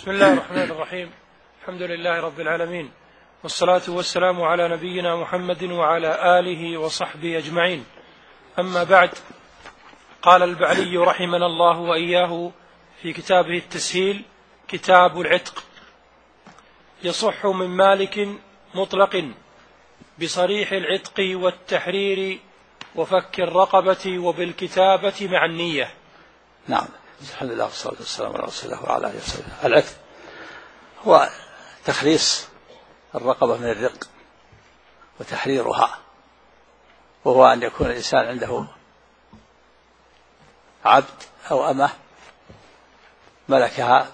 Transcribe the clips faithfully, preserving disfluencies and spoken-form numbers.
بسم الله الرحمن الرحيم. الحمد لله رب العالمين، والصلاة والسلام على نبينا محمد وعلى آله وصحبه أجمعين. أما بعد، قال البعلي رحمنا الله وإياه في كتابه التسهيل: كتاب العتق. يصح من مالك مطلق بصريح العتق والتحرير وفك الرقبة وبالكتابة مع النية. نعم. الحمد لله والصلاة والسلام على رسول الله وعلى آله وصحبه. العتق هو تخليص الرقبة من الرق وتحريرها، وهو أن يكون الإنسان عنده عبد أو أمة ملكها،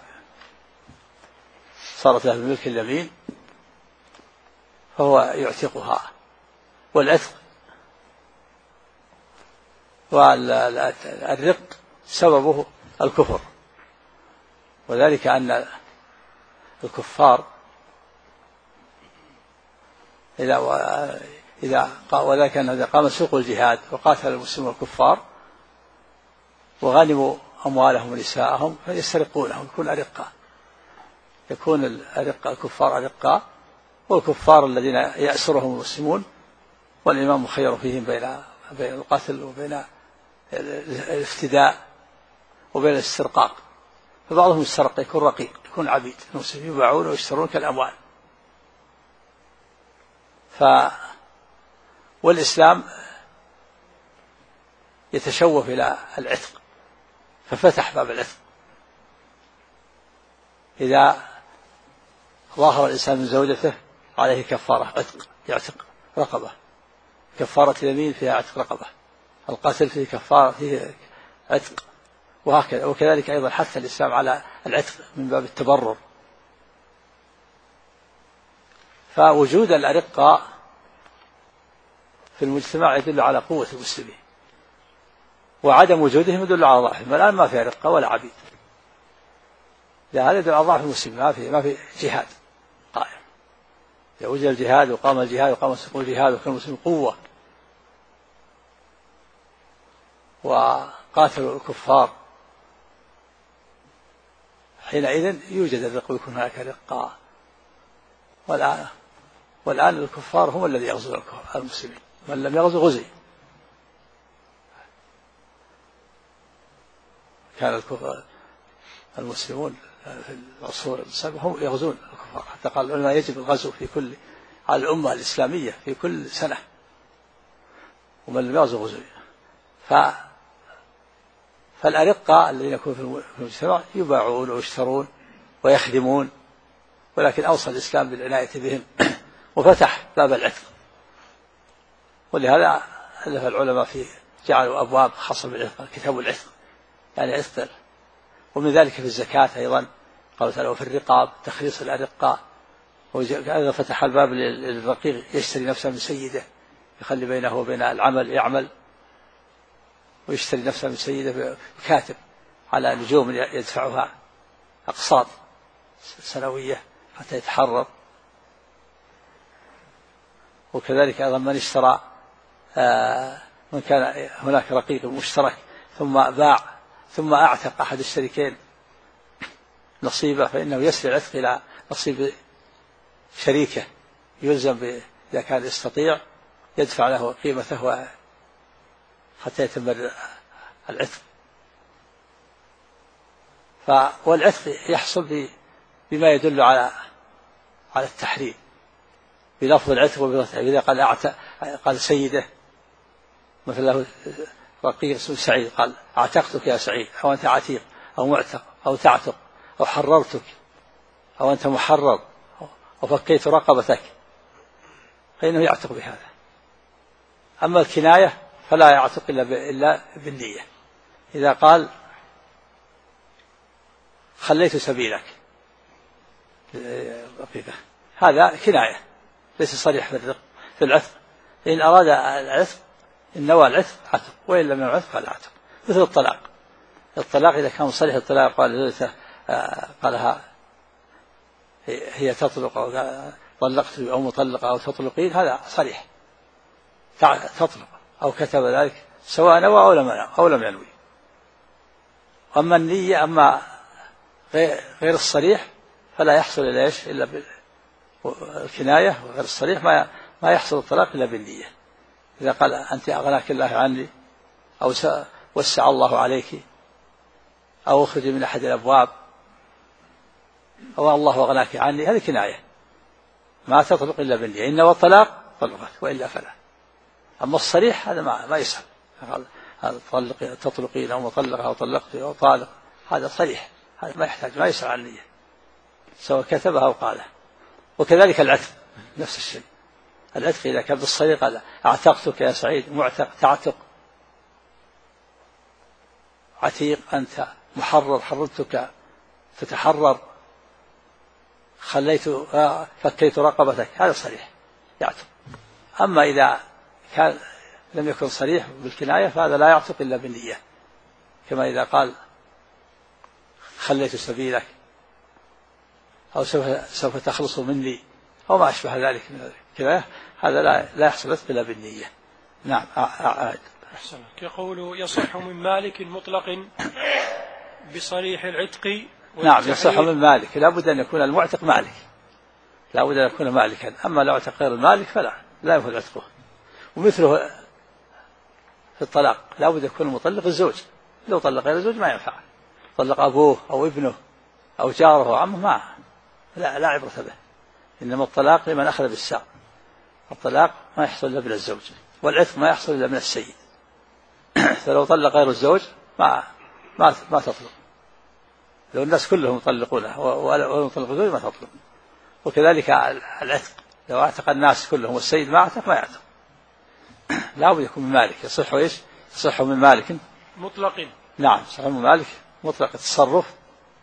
صارت له الملك اليمين، فهو يعتقها. والعتق والرق سببه الكفر، وذلك أن الكفار إذا إذا وذلك أن إذا قام سوق الجهاد وقاتل المسلمون الكفار وغنموا أموالهم ونساءهم فيسترقونهم، يكون أرقاء، يكون الأرقاء الكفار أرقاء، والكفار الذين يأسرهم المسلمون والإمام مخير فيهم بين بين القتل وبين الافتداء وبين الاسترقاق. فبعضهم يسترق يكون رقيق، يكون عبيد، المسلمين يباعون ويشترون كالأموال. ف والإسلام يتشوف إلى العتق ففتح باب العتق. إذا ظاهر الإنسان من زوجته عليه كفارة عتق، يعتق رقبة، كفارة اليمين فيها عتق رقبة، القتل فيه كفارة فيه عتق، وهكذا. وكذلك أيضا حث الإسلام على العتق من باب التبرر. فوجود الأرقاء في المجتمع يدل على قوة المسلمين، وعدم وجودهم يدل على ضعفهم. الآن ما في أرقاء ولا عبيد، لا، هذا يدل على ضعف المسلمين، ما في ما في جهاد قائم. إذا وجد الجهاد وقام الجهاد وقام سوق الجهاد وكان المسلمين قوة وقاتلوا الكفار، حينئذ يوجد الرق ويكون هناك رقاء. والآن والآن الكفار هم الذي يغزون المسلمين، من لم يغزو غزي. كان الكفار المسلمون في العصور السابقة هم يغزون الكفار، حتى قال العلماء يجب الغزو في كل على الأمة الإسلامية في كل سنة، ومن لم يغزو غزو. ف فالأرقاء الذين يكونون في المجتمع يباعون ويشترون ويخدمون، ولكن أوصى الإسلام بالعناية بهم وفتح باب العتق. ولهذا ألف العلماء في جعلوا أبواب خاصة بالعتق، كتاب العتق يعني عتق. ومن ذلك في الزكاة أيضا قالوا تعالى وفي الرقاب تخليص الأرقاء، وهذا فتح الباب للرقيق يشتري نفسه من سيده، يخلي بينه وبين العمل يعمل، ويشتري نفسه من سيده بكاتب على نجوم يدفعها أقساط سنوية حتى يتحرر. وكذلك أيضا من اشترى آه من كان هناك رقيق مشترك ثم باع ثم أعتق أحد الشريكين نصيبه، فإنه يسري العتق إلى نصيب شريكه، يلزم إذا كان يستطيع يدفع له قيمته حتى يتم العتق. والعتق يحصل بما يدل على على التحريم بلفظ العتق وبلفظ. إذا قال أعتق قال سيده مثل له رقيق اسمه سعيد قال أعتقتك يا سعيد، أو أنت عتيق أو معتق أو تعتق أو حررتك أو أنت محرر أو فكيت رقبتك، فإنه يعتق بهذا. أما الكناية فلا يعتق إلا بالنية. إذا قال خليت سبيلك هذا كناية ليس صريح في العتق. إن أراد العتق إن نوى العتق عتق، وإن لم ينوى العتق فلا عتق. مثل الطلاق، الطلاق إذا كان صريح الطلاق قال قالها هي تطلق أو طلقت أو مطلقة أو تطلقين، هذا صريح تطلق، أو كتب ذلك سواء نوى أو لم أو لم ينوي. أما النية أما غير الصريح فلا يحصل إلا إيش إلا بالكناية وغير الصريح ما ما يحصل الطلاق إلا بالنية. إذا قال أنت أغناك الله عني، أو وسع الله عليك، أو اخرج من أحد الأبواب، أو الله أغناك عني، هذه كناية ما تطلق إلا بالنية. إن والطلاق طلقت وإلا فلا. أما الصريح هذا ما ما يسهل، هذا تطلقين أو مطلقة أو طلقت أو طالق، هذا صريح، هذا ما يحتاج ما يسأل عن النية سواء كتبها أو قالها. وكذلك العتق نفس الشيء. العتق إذا كان بالصريح قال أعتقتك يا سعيد، معتق تعتق، عتيق أنت، محرر حررتك تتحرر، خليت فكيت رقبتك، هذا صريح يعتق. أما إذا كان لم يكن صريح بالكناية فهذا لا يعتق إلا بالنية، كما إذا قال خليت سبيلك، أو سوف, سوف تخلص مني، أو ما أشبه ذلك من الكناية، هذا لا, لا يحصل إلا بالنية. نعم. أعاد. يقول يصح من مالك مطلق بصريح العتق. نعم يصح من مالك، لا بد أن يكون المعتق مالك، لا بد أن يكون مالكا. أما لو اعتق غير المالك فلا لا يفعل عتقه. ومثله في الطلاق لا بد يكون المطلق الزوج، لو طلق غير الزوج ما ينفع. طلق أبوه أو ابنه أو جاره أو عمه ما لا, لا عبرة به. إنما الطلاق لمن أخذ بالساق. الطلاق ما يحصل إلا من الزوج، والعتق ما يحصل إلا من السيد. فلو طلق غير الزوج ما ما ما تطلق. لو الناس كلهم يطلقونه ولو طلق الزوج ما تطلق. وكذلك العتق لو اعتق الناس كلهم والسيد ما اعتق ما يعتق. لا بد يكون من مالك. يصح ايش؟ يصح من مالك مطلق. نعم يصح من مالك مطلق التصرف.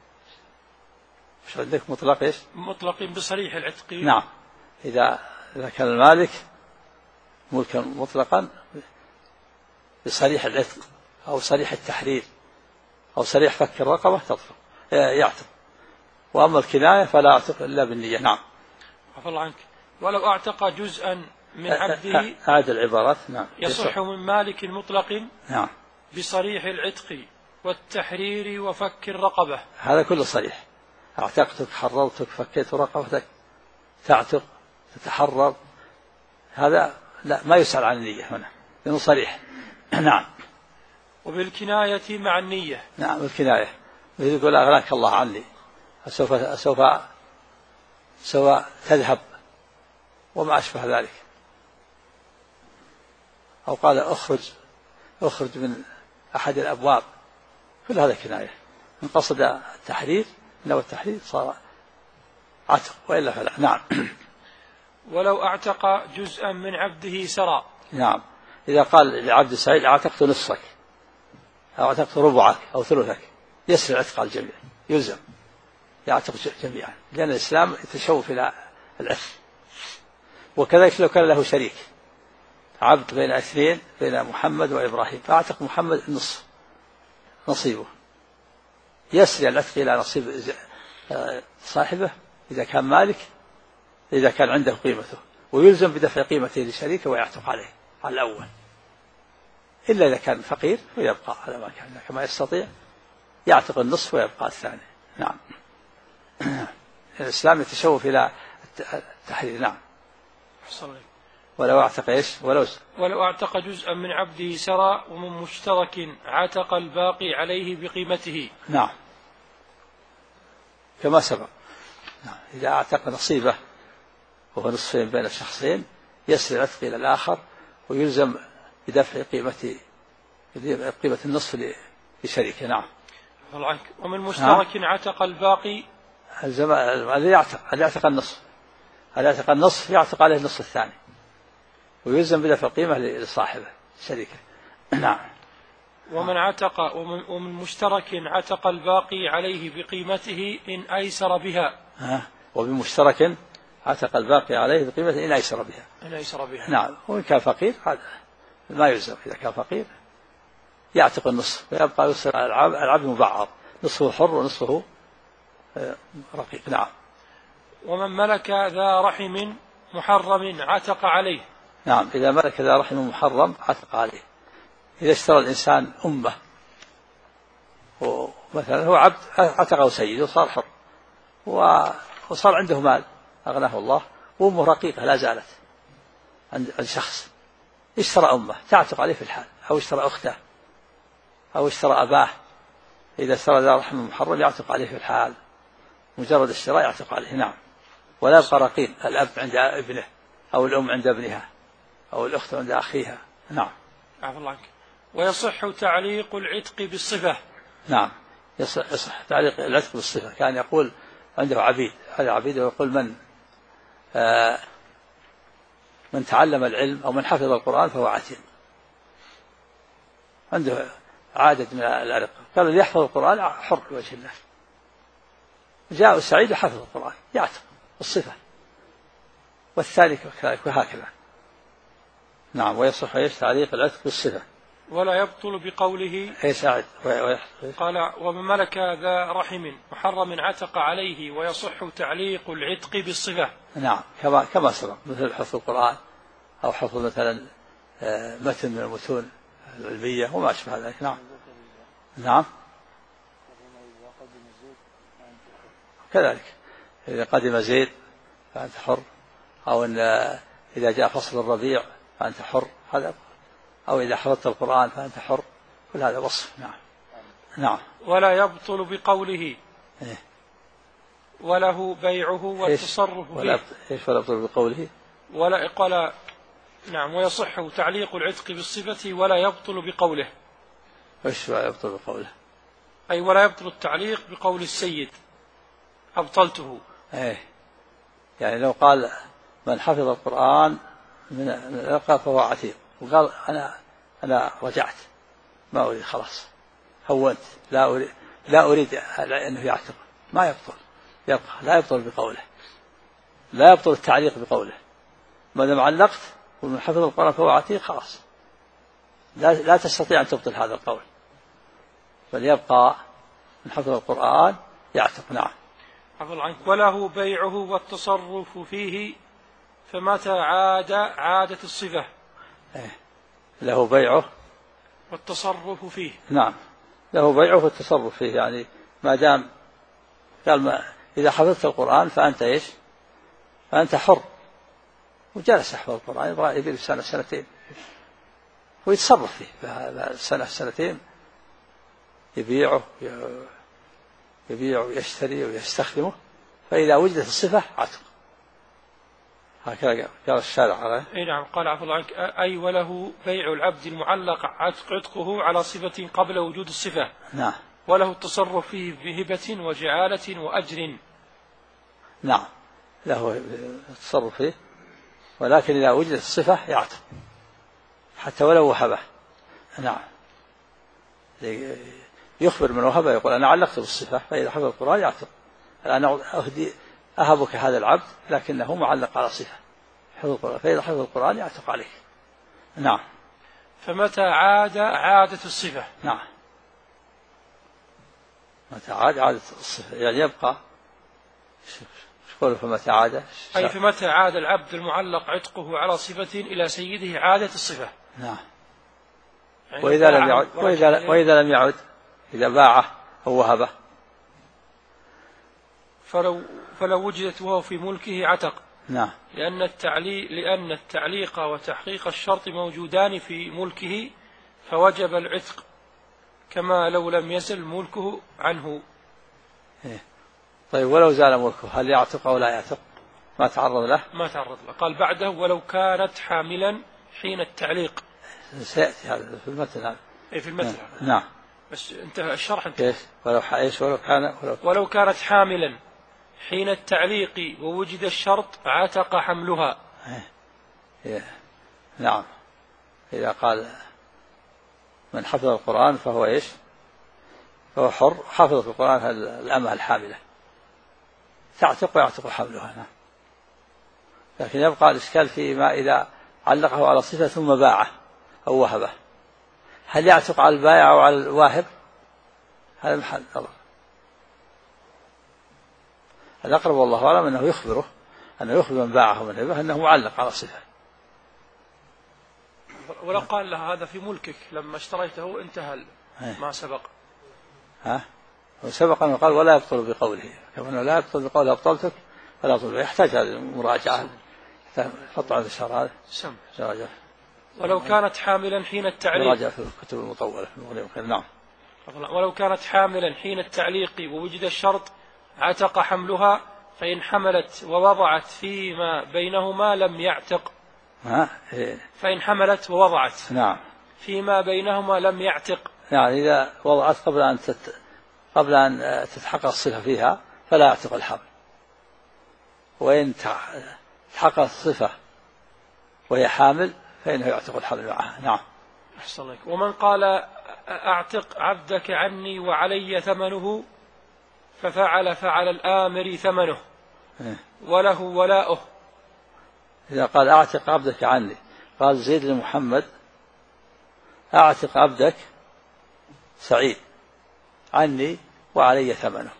مش عندك مطلق ايش؟ مطلق بصريح العتق. نعم إذا إذا كان المالك ملكا مطلقا بصريح العتق أو صريح التحرير أو صريح فك الرقبة تطلق يعتق. وأما الكناية فلا يعتق إلا بالنية. نعم. عفى الله عنك. ولو اعتق جزءا من عبده أعد العبارات. نعم. يصح من مالك مطلق. نعم. بصريح العتق والتحرير وفك الرقبة. هذا كله صريح. اعتقتك، حررتك، فكيت رقبتك، تعتق، تتحرر، هذا لا ما يسأل عن النية هنا لأنه صريح. نعم. وبالكناية مع النية. نعم بالكناية. يقول أغناك الله عني، سوف سوف سوف تذهب وما أشبه ذلك. أو قال أخرج أخرج من أحد الأبواب، كل هذا كناية. من قصد التحرير لو التحرير صار عتق وإلا فلا. نعم. ولو اعتق جزءا من عبده سرى. نعم. إذا قال لعبد سعيد اعتقت نصفك أو اعتقت ربعك أو ثلثك، يسري عتق الجميع، يلزم يعتق جميعا، لأن الإسلام يتشوف إلى العتق. وكذلك لو كان له شريك عبد بين اثنين بين محمد وإبراهيم فاعتق محمد النصف نصيبه، يسري العتق إلى نصيب صاحبه إذا كان مالك، إذا كان عنده قيمته، ويلزم بدفع قيمته لشريكه ويعتق عليه على الأول، إلا إذا كان فقير ويبقى على ما كان، كما يستطيع يعتق النصف ويبقى الثاني. نعم. الإسلام يتشوف إلى التحرير. نعم. ولو اعتق ايش؟ ولو ولو اعتق جزءا من عبده سرى ومن مشترك عتق الباقي عليه بقيمته. نعم كما سبق. نعم. إذا اعتق نصيبه وهو نصفين بين الشخصين يسري العتق إلى الآخر ويلزم بدفع قيمة قيمة النصف لشريكه. نعم. ومن مشترك عتق الباقي الذي يعتق الذي يعتق النصف الذي يعتق النصف يعتق عليه النصف الثاني ويلزم بدفع قيمة لصاحبه شريكه. نعم. ومن عتق ومن, ومن مشترك عتق الباقي عليه بقيمته إن أيسر بها. ها. وبمشترك عتق الباقي عليه بقيمته إن أيسر بها. إن أيسر بها. نعم. وإن كان فقير هذا ما يلزم. إذا كان فقير يعتق النصف ويبقى يصير العبد مبعض، نصفه حر ونصفه رقيق. نعم. ومن ملك ذا رحم محرم عتق عليه. نعم. إذا ملك ذا رحم محرم عتق عليه. إذا اشترى الإنسان أمه ومثلا هو عبد عتقه سيده وصار حر، وصار عنده مال أغناه الله، وأمه رقيقة لا زالت عند شخص، اشترى أمه تعتق عليه في الحال، أو اشترى أخته، أو اشترى أباه، إذا اشترى ذا رحم محرم يعتق عليه في الحال، مجرد الشراء يعتق عليه. نعم. ولا يبقى رقيق الأب عند ابنه، أو الأم عند ابنها، أو الأخت عند أخيها. نعم. عفوا الله عنك. ويصح تعليق العتق بالصفة. نعم، يصح, يصح تعليق العتق بالصفة. كان يقول عنده عبيد، هذا عبيد، ويقول من آه من تعلم العلم أو من حفظ القرآن فهو عتيق. عنده عادة من العرق، قال اللي يحفظ القرآن حر بوجه الله. جاء السعيد وحفظ القرآن يعتق بالصفة، والثاني كذلك، وهكذا. نعم. ويصح ايش تعليق العتق بالصفة. ولا يبطل بقوله ايش عاد قال ومن ملك ذا رحم محرم عتق عليه، ويصح تعليق العتق بالصفة. نعم، كما كما سبق، مثل حفظ القرآن، أو حفظ مثلا متن من المتون العلمية وما أشبه ذلك. نعم. نعم كذلك، إذا قدم زيد فأنت حر، أو إن إذا جاء فصل الربيع فأنت حر، هذا، أو إذا حفظت القرآن فأنت حر، كل هذا وصف. نعم. نعم. ولا يبطل بقوله إيه؟ وله بيعه والتصرف فيه. إيش ولا يبطل بقوله؟ ولا قال نعم. ويصح تعليق العتق بالصفة ولا يبطل بقوله. إيش ولا يبطل بقوله؟ أي ولا يبطل التعليق بقول السيد أبطلته. إيه، يعني لو قال من حفظ القرآن من الألقى فهو عتيق، وقال أنا أنا رجعت ما أريد، خلاص هونت، لا أريد لا أريد أنه يعتق، ما يبطل، يبقى لا يبطل بقوله، لا يبطل التعليق بقوله. ما دام علقت ومن حفظ القرآن فهو عتيق، خلاص لا لا تستطيع أن تبطل هذا القول، بل يبقى من حفظ القرآن يعتق. نعم. حفظ عنك. وله بيعه والتصرف فيه، فمتى عاد عادة الصفة. إيه. له بيعه والتصرف فيه. نعم، له بيعه والتصرف فيه، يعني ما دام قال ما إذا حفظت القرآن فأنت إيش؟ فأنت حر، وجلس يحفظ القرآن، يبغى يبيع سنة سنتين ويتصرف فيه سنة سنتين، يبيعه يبيع ويشتري ويستخدمه، فإذا وجدت الصفة عتق. هكذا قال الشارع عليه. اي نعم. قال عفوا عنك. أي وله بيع العبد المعلق عتق عتقه على صفة قبل وجود الصفة. نعم. وله التصرف فيه بهبة وجعالة وأجر. نعم، له التصرف فيه، ولكن إذا وجدت الصفة يعتق حتى ولو وهبه. نعم. يخبر من وهبه يقول أنا علقت بالصفة، فإذا حفظ القرآن يعتق. أنا أهدي أهبك هذا العبد لكنه معلق على صفة حفظ القرآن، فإذا حفظ القرآن يعتق عليه. نعم. فمتى عاد عادة الصفة. نعم. متى عاد عادة الصفة، يعني يبقى شقوله فمتى عاد، أي فمتى عاد العبد المعلق عتقه على صفة إلى سيده عادة الصفة. نعم. يعني وإذا لم يعد وإذا, وإذا لم يعد إذا باعه أو وهبه، فلو فلو وجدت وهو في ملكه عتق. نعم. لأن التعليق لأن التعليق وتحقيق الشرط موجودان في ملكه، فوجب العتق كما لو لم يزل ملكه عنه. إيه. طيب ولو زال ملكه هل يعتق أو لا يعتق؟ ما تعرض له؟ ما تعرض له. قال بعده ولو كانت حاملا حين التعليق. سيأتي هذا في المتن هذا. إيه في المتن. نعم. بس انتهى الشرح. انتهى. إيش ولو إيش ولو كان ولو, ولو كانت حاملا حين التعليق ووجد الشرط عتق حملها. إيه. نعم. إذا قال من حفظ القرآن فهو إيش؟ فهو حر، حفظ القرآن الأمة الحاملة تعتق ويعتق حملها. نعم. لكن يبقى الإشكال فيما إذا علقه على صفة ثم باعه أو وهبه، هل يعتق على البائع أو على الواهب؟ هذا محل نظر. الأقرب والله أعلم أنه يخبره أنه يخبر من باعه ومن هبه أنه معلق على صفة. ولو قال له هذا في ملكك لما اشتريته انتهى ما سبق. ها؟ وسبق أنه قال ولا يبطل بقوله، كما أنه لا يبطل بقوله أبطلتك ولا يبطل، يحتاج هذه المراجعة، حط على الشرع هذا سم. راجع. ولو كانت حاملا حين التعليق، راجع في الكتب المطولة في المغني. نعم. ولو كانت حاملا حين التعليق ووجد الشرط عتق حملها، فإن حملت ووضعت فيما بينهما لم يعتق. ها؟ إيه. فإن حملت ووضعت نعم فيما بينهما لم يعتق. يعني إذا وضعت قبل أن تت... قبل أن تتحقق الصفة فيها فلا يعتق الحمل، وإن تحقق الصفة وهي حامل فإنه يعتق الحمل معها. نعم. أحسن لك. ومن قال أعتق عبدك عني وعلي ثمنه ففعل فعلى الآمر ثمنه وله ولاؤه. إذا قال أعتق عبدك عني، قال زيد لمحمد أعتق عبدك سعيد عني وعلي ثمنه،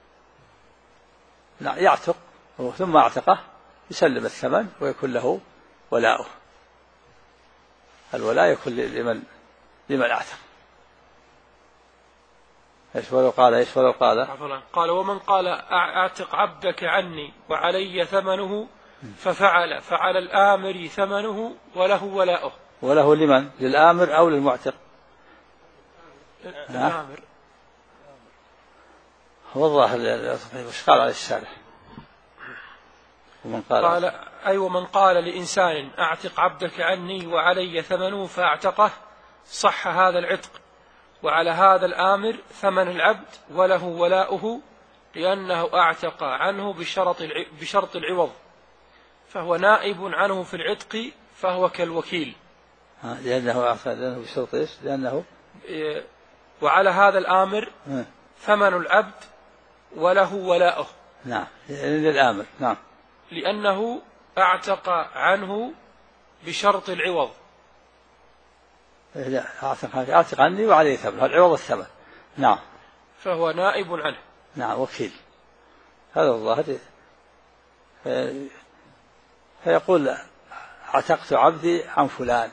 يعتق ثم اعتقه يسلم الثمن ويكون له ولاؤه. الولاء يكون لمن لمن اعتق. ايش ولو قال ايش ولو قال قال ومن قال اعتق عبدك عني وعلي ثمنه ففعل فعلى الآمر ثمنه وله ولاؤه. وله لمن؟ للآمر أو للمعتق؟ الآمر. هو الظاهر وش قال على الشارح؟ ومن قال, قال أي ومن قال لإنسان أعتق عبدك عني وعلي ثمنه فاعتقه صح هذا العتق، وعلى هذا الآمر ثمن العبد وله ولاؤه، لأنه أعتق عنه بشرط بشرط العوض، فهو نائب عنه في العتق، فهو كالوكيل. لأنه أعتق لأنه بشرط إيش؟ لأنه وعلى هذا الآمر ثمن العبد وله ولاؤه. نعم للآمر. نعم لأنه أعتق عنه بشرط العوض. أعتق أعتق عني وعليه ثمن، العوض الثمن. نعم فهو نائب عنه. نعم وكيل. هذا الظاهر. فيقول اعتقت عبدي عن فلان،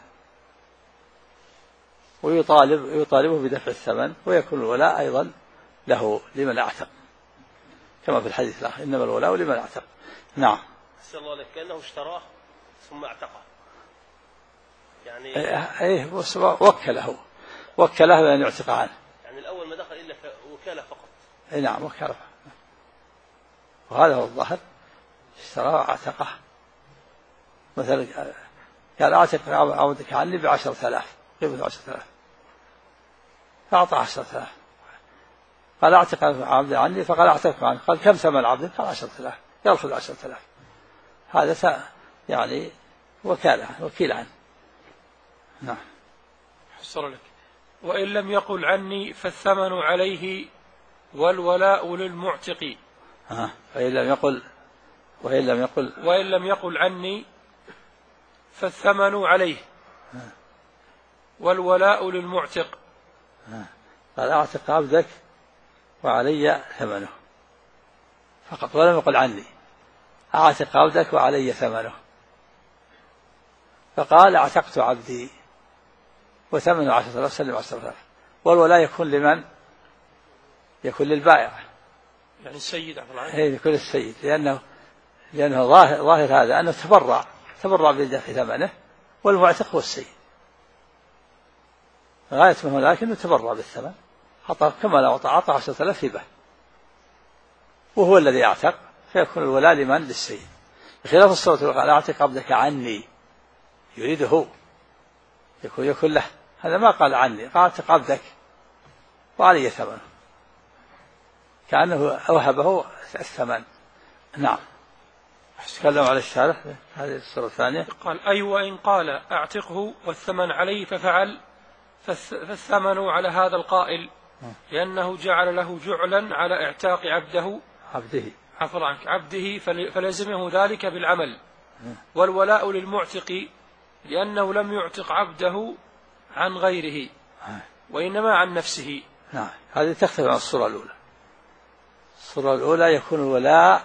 ويطالب يطالبه بدفع الثمن، ويكون الولاء أيضا له لمن اعتق، كما في الحديث الآخر إنما الولاء لمن اعتق. نعم. أحسن الله لك. كأنه اشتراه ثم اعتقه يعني. ايه وكله وكله بأن يعتق عنه. يعني الأول ما دخل إلا وكالة فقط. اي نعم وكالة. وهذا هو الظاهر، اشتراه واعتقه. مثلا قال اعتق عبدك عني بعشرة آلاف، قيمة عشرة آلاف، فأعطى عشرة آلاف. قال اعتق عبدي عني، فقال اعتق عنه، قال كم ثمن عبدك؟ قال عشرة آلاف، يأخذ عشرة آلاف. هذا يعني وكالة وكيل عنه. نعم. حصر لك. وإن لم يقل عني فالثمن عليه والولاء للمعتق. آه. وإن لم يقل وإن لم يقل وإن لم يقل عني فالثمن عليه والولاء للمعتق. قال اعتق عبدك وعلي ثمنه فقط، ولم يقل عني. اعتق عبدك وعلي ثمنه، فقال اعتقت عبدي وثمنه عشرة آلاف، سلم عشرة آلاف. والولاء يكون لمن؟ يكون للبائع، يعني السيد عبد الله. يكون السيد، لأنه لأنه ظاهر, ظاهر هذا أنه تبرع تبرع بدفع ثمنه، والمعتق هو السيد. غاية منه لكنه تبرع بالثمن، حطه كما لو أعطى عشرة آلاف هبة، وهو الذي أعتق، فيكون الولاء لمن؟ للسيد. بخلاف الصورة اللي قال اعتق عبدك عني، يريده يكون يكون له. هذا ما قال عني، قال اعتق عبدك وعلي ثمنه، كأنه أوهبه الثمن. نعم. تكلم على الشارح هذه الصورة الثانية. قال أي وإن قال أعتقه والثمن عليه ففعل، فالثمن على هذا القائل، لأنه جعل له جعلا على اعتاق عبده عبده عفوا عنك عبده فلزمه ذلك بالعمل. والولاء للمعتق، لأنه لم يعتق عبده عن غيره وإنما عن نفسه. نعم. هذه تختلف عن الصورة الأولى. الصورة الأولى يكون الولاء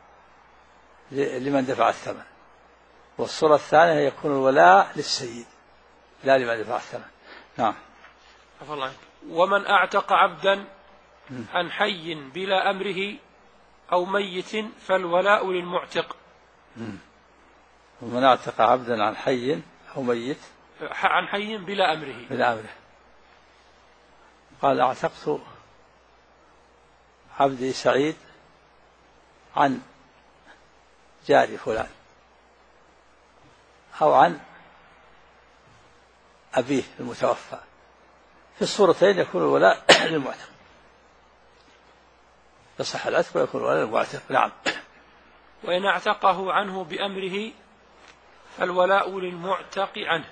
لمن دفع الثمن، والصورة الثانية يكون الولاء للسيد لا لمن دفع الثمن. نعم. ومن أعتق عبدا عن حي بلا أمره أو ميت فالولاء للمعتق. ومن اعتق عبدا عن حي أو ميت عن حي بلا أمره بلا أمره. قال اعتقت عبدي سعيد عن جاري فلان أو عن أبيه المتوفى، في الصورتين يكون الولاء للمعتق، يصح العتق ويكون الولاء للمعتق. نعم. وإن اعتقه عنه بأمره فالولاء للمعتق عنه.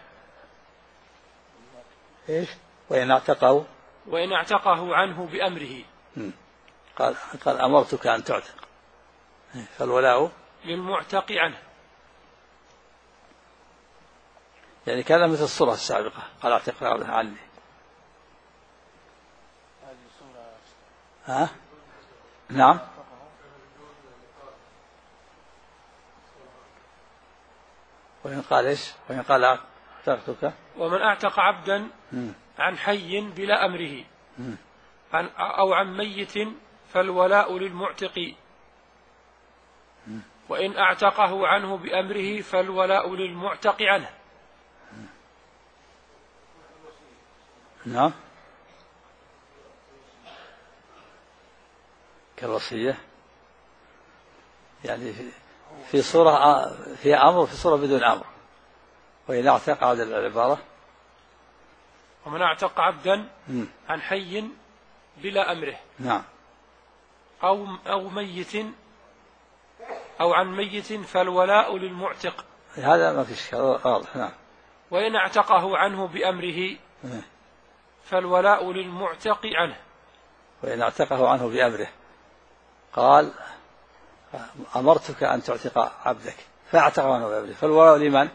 إيش؟ وإن اعتقه وإن اعتقه عنه بأمره. قال قال أمرتك أن تعتق، فالولاء للمعتق عنه. يعني كان مثل الصورة السابقة، قال اعتق عني. ها؟ نعم. وإن قال إيش؟ وإن قال اعتقتك. ومن اعتق عبدا عن حي بلا أمره عن أو عن ميت فالولاء للمعتق، وإن اعتقه عنه بأمره فالولاء للمعتق عنه. نعم. كالوصية، يعني في صورة فيها أمر وفي صورة بدون أمر. وإن اعتق عاد العبارة ومن اعتق عبدا عن حي بلا أمره. نعم. أو أو ميت أو عن ميت فالولاء للمعتق. هذا ما في شيء واضح. نعم. وإن اعتقه عنه بأمره فالولاء للمعتق عنه. وإن اعتقه عنه بأمره، قال أمرتك أن تعتق عبدك فاعتقه عنه بأمره، فالولاء لمن؟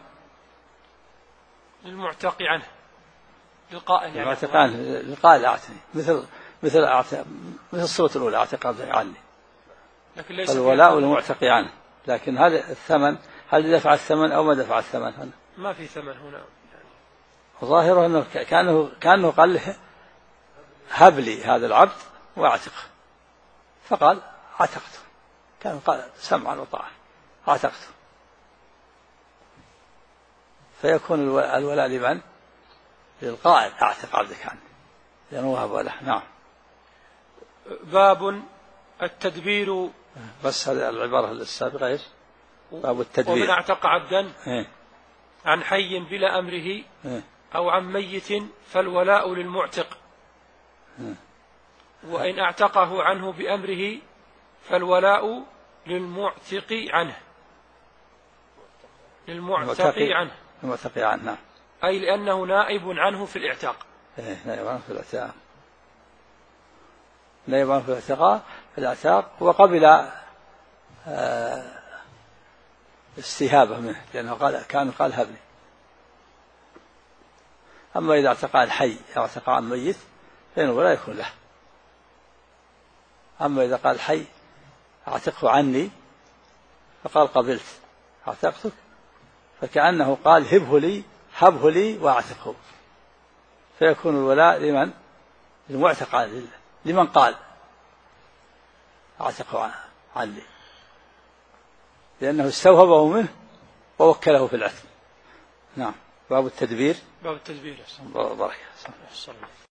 للمعتق عنه، للقائل يعني. المعتق عنه للقائل أعتني، مثل مثل أعتق مثل الصورة الأولى اعتق عبدك عني، فالولاء للمعتق عنه. لكن هذا الثمن، هل دفع الثمن أو ما دفع الثمن هنا؟ ما في ثمن هنا. وظاهره أنه كأنه كأنه قال له هب لي هذا العبد واعتقه، فقال اعتقته، كان قال سمعا وطاعة اعتقته، فيكون الولاء لمن؟ للقائل اعتق عبدك عنه، لأنه وهب له. نعم. باب التدبير. بس هذه العبارة السابقة ايش؟ باب التدبير. ومن اعتق عبدا إيه؟ عن حي بلا أمره إيه؟ أو عن ميت فالولاء للمعتق. إيه؟ وإن اعتقه عنه بأمره فالولاء للمعتق عنه. للمعتق عنه. المعتق عنه. أي لأنه نائب عنه في الاعتاق. إيه؟ نائب عنه في الاعتاق. نائب عنه في الاعتاق في الاعتاق وقبل آه استهابه منه، لأنه قال كان قال هب لي. أما إذا اعتق عن حي أو اعتق عن ميت فإنه لا يكون له. أما إذا قال حي اعتقه عني فقال قبلت اعتقتك، فكأنه قال هبه لي هبه لي واعتقه، فيكون الولاء لمن؟ للمعتق عني، لمن قال اعتقه عني، لأنه استوهبه منه ووكله في العتق. نعم. باب التدبير. باب التدبير. بركة.